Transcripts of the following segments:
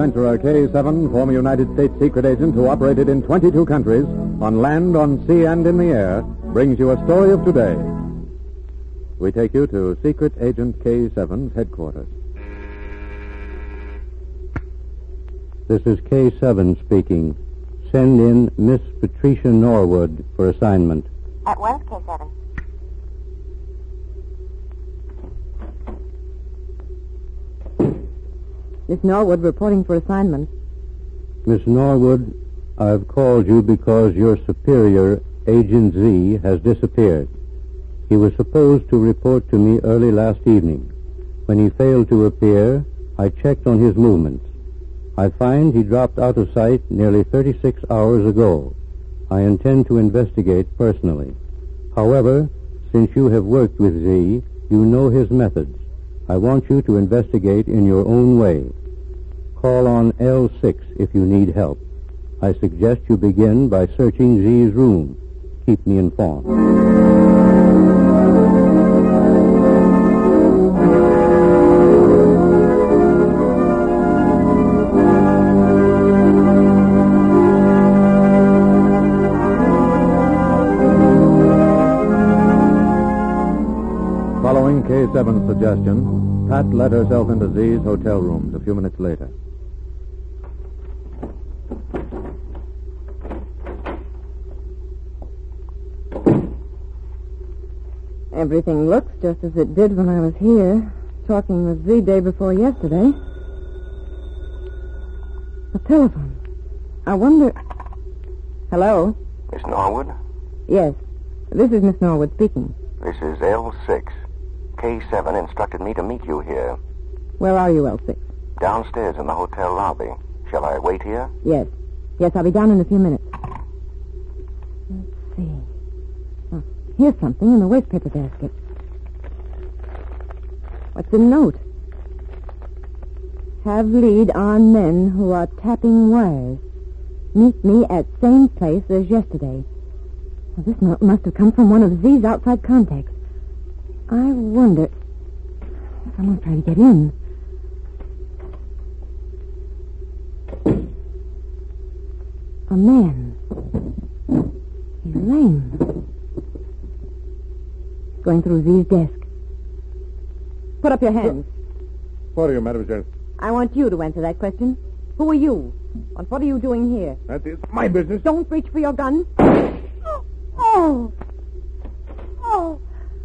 adventurer K7, former United States secret agent who operated in 22 countries, on land, on sea, and in the air, brings you a story of today. We take you to Secret Agent K7's headquarters. This is K7 speaking. Send in Miss Patricia Norwood for assignment. At once, K7. Miss Norwood reporting for assignment. Miss Norwood, I've called you because your superior, Agent Z, has disappeared. He was supposed to report to me early last evening. When he failed to appear, I checked on his movements. I find he dropped out of sight nearly 36 hours ago. I intend to investigate personally. However, since you have worked with Z, you know his methods. I want you to investigate in your own way. Call on L6 if you need help. I suggest you begin by searching Z's room. Keep me informed. Following K7's suggestion, Pat led herself into Z's hotel rooms a few minutes later. Everything looks just as it did when I was here, talking with Z day before yesterday. A telephone. I wonder... Hello? Miss Norwood? Yes, this is Miss Norwood speaking. This is L6. K7 instructed me to meet you here. Where are you, L6? Downstairs in the hotel lobby. Shall I wait here? Yes. Yes, I'll be down in a few minutes. Let's see. Oh, here's something in the wastepaper basket. What's the note? Have lead on men who are tapping wires. Meet me at same place as yesterday. Well, this note must have come from one of Z's outside contacts. I wonder... Someone's trying to get in. A man. He's lame. Going through Z's desk. Put up your hands. What are you, mademoiselle? I want you to answer that question. Who are you? And what are you doing here? That is my business. Don't reach for your gun. Oh! Oh!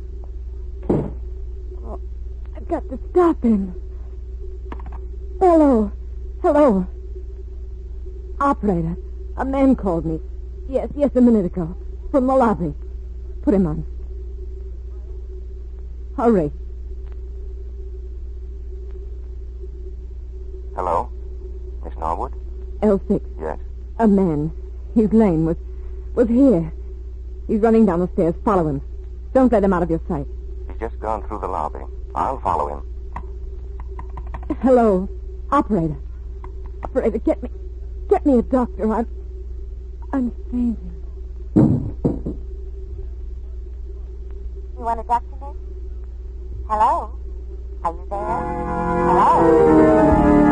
Oh, I've got to stop him. Hello. Hello. Operator, a man called me. Yes, a minute ago. From the lobby. Put him on. Hurry. Hello? Miss Norwood? L6. Yes. A man. He's lame. Was here. He's running down the stairs. Follow him. Don't let him out of your sight. He's just gone through the lobby. I'll follow him. Hello. Operator. Operator, get me a doctor. I'm fainting. You want a doctor, miss? Hello? Are you there? Hello?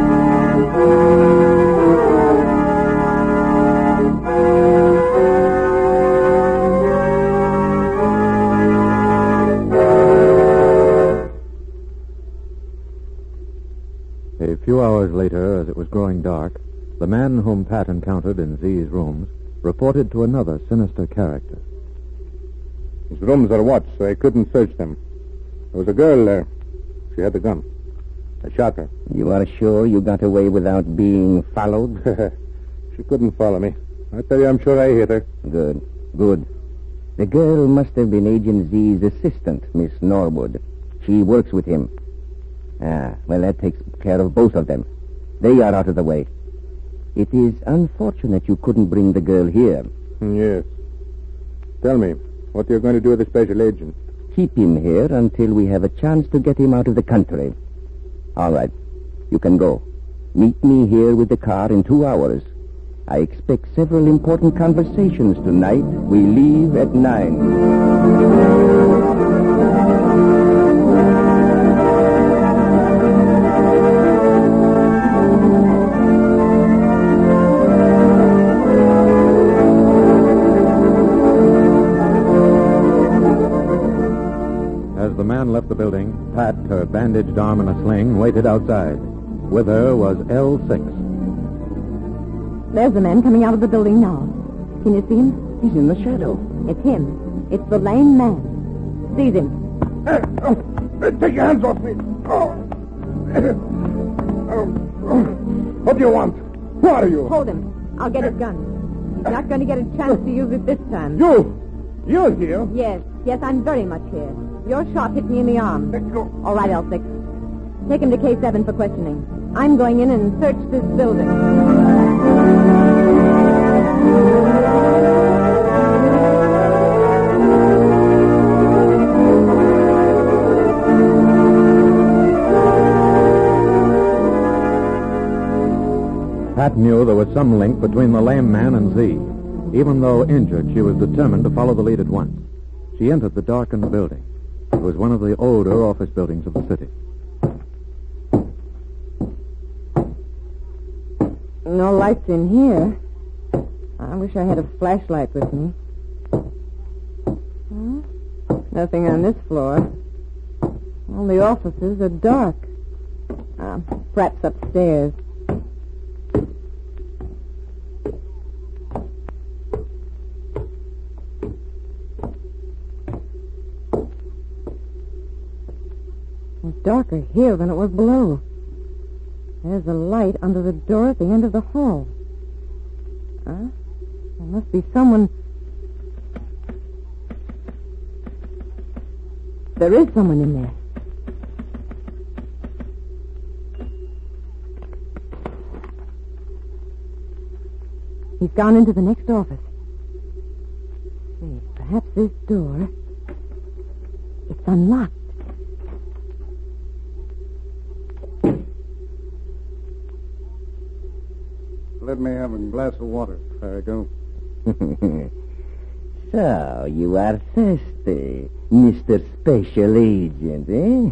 A few hours later, as it was growing dark, the man whom Pat encountered in Z's rooms reported to another sinister character. His rooms are watched, so I couldn't search them. There was a girl there. She had the gun. I shot her. You are sure you got away without being followed? She couldn't follow me. I tell you, I'm sure I hit her. Good. The girl must have been Agent Z's assistant, Miss Norwood. She works with him. Well, that takes care of both of them. They are out of the way. It is unfortunate you couldn't bring the girl here. Yes. Tell me, what are you going to do with the special agent? Keep him here until we have a chance to get him out of the country. All right. You can go. Meet me here with the car in 2 hours. I expect several important conversations tonight. We leave at 9. man left the building, Pat, her bandaged arm in a sling, waited outside. With her was L6. There's the man coming out of the building now. Can you see him? He's in the shadow. It's him. It's the lame man. Seize him. Take your hands off me. What do you want? Who are you? Hold him. I'll get his gun. He's not going to get a chance to use it this time. You're here? Yes, I'm very much here. Your shot hit me in the arm. Let go. All right, L6. Take him to K7 for questioning. I'm going in and search this building. Pat knew there was some link between the lame man and Z. Even though injured, she was determined to follow the lead at once. She entered the darkened building. It was one of the older office buildings of the city. No lights in here. I wish I had a flashlight with me. Nothing on this floor. All the offices are dark. Perhaps upstairs. It's darker here than it was below. There's a light under the door at the end of the hall. There must be someone... There is someone in there. He's gone into the next office. Perhaps this door... It's unlocked. Let me have a glass of water. There I go. So, you are thirsty, Mr. Special Agent, eh?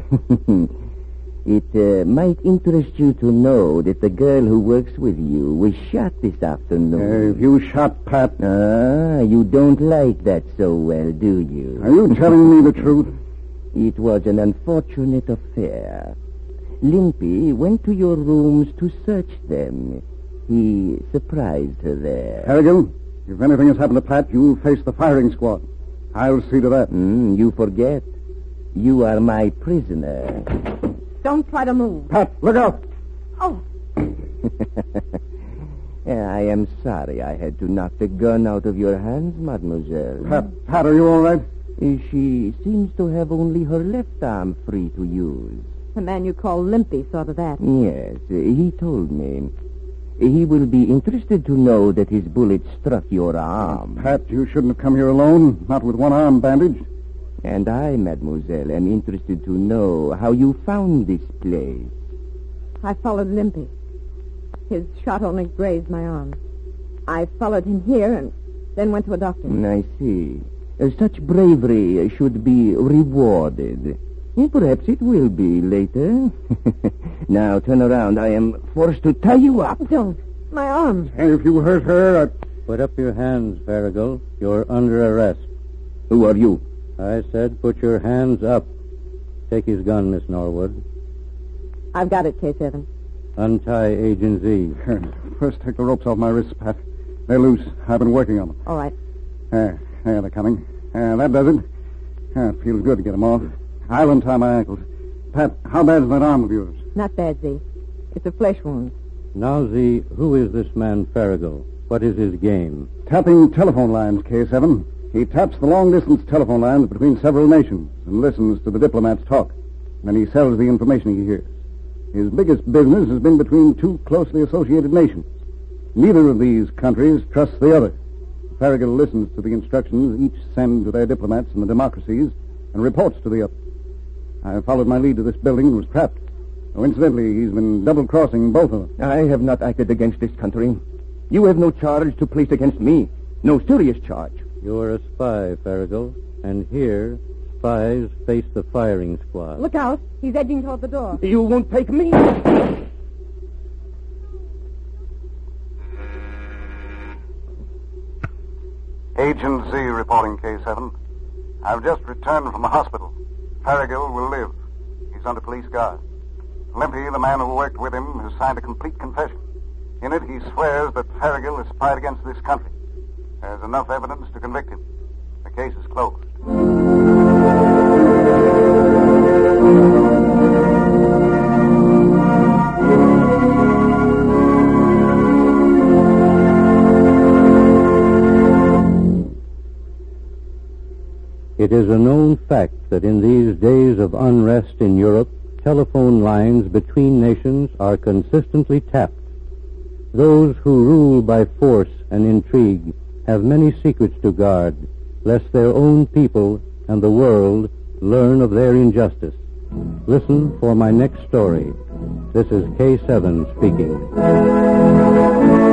It might interest you to know that the girl who works with you was shot this afternoon. If you shot Pat... You don't like that so well, do you? Are you telling me the truth? It was an unfortunate affair. Limpy went to your rooms to search them. He surprised her there. Harrigan, if anything has happened to Pat, you'll face the firing squad. I'll see to that. You forget. You are my prisoner. Don't try to move. Pat, look out! Oh. I am sorry I had to knock the gun out of your hands, mademoiselle. Pat, are you all right? She seems to have only her left arm free to use. The man you call Limpy saw to that. Yes, he told me. He will be interested to know that his bullet struck your arm. Pat, you shouldn't have come here alone, not with one arm bandaged. And I, mademoiselle, am interested to know how you found this place. I followed Limpy. His shot only grazed my arm. I followed him here and then went to a doctor. I see. Such bravery should be rewarded. Perhaps it will be later. Now, turn around. I am forced to tie you up. Don't. My arm. And if you hurt her, Put up your hands, Farragut. You're under arrest. Who are you? I said put your hands up. Take his gun, Miss Norwood. I've got it, K7. Untie Agent Z. First take the ropes off my wrists, Pat. They're loose. I've been working on them. All right. There, they're coming. That does it. It feels good to get them off. I'll untie my ankles. Pat, how bad is that arm of yours? Not bad, Z. It's a flesh wound. Now, Z, who is this man Farragut? What is his game? Tapping telephone lines, K7. He taps the long-distance telephone lines between several nations and listens to the diplomats talk. Then he sells the information he hears. His biggest business has been between two closely associated nations. Neither of these countries trusts the other. Farragut listens to the instructions each send to their diplomats in the democracies and reports to the other. I followed my lead to this building and was trapped. Oh, incidentally, he's been double-crossing both of them. I have not acted against this country. You have no charge to place against me. No serious charge. You're a spy, Farragut. And here, spies face the firing squad. Look out. He's edging toward the door. You won't take me. Agent Z reporting K7. I've just returned from the hospital. Farragill will live. He's under police guard. Limpy, the man who worked with him, has signed a complete confession. In it, he swears that Farragill has spied against this country. There's enough evidence to convict him. The case is closed. It is a known fact that in these days of unrest in Europe, telephone lines between nations are consistently tapped. Those who rule by force and intrigue have many secrets to guard, lest their own people and the world learn of their injustice. Listen for my next story. This is K7 speaking.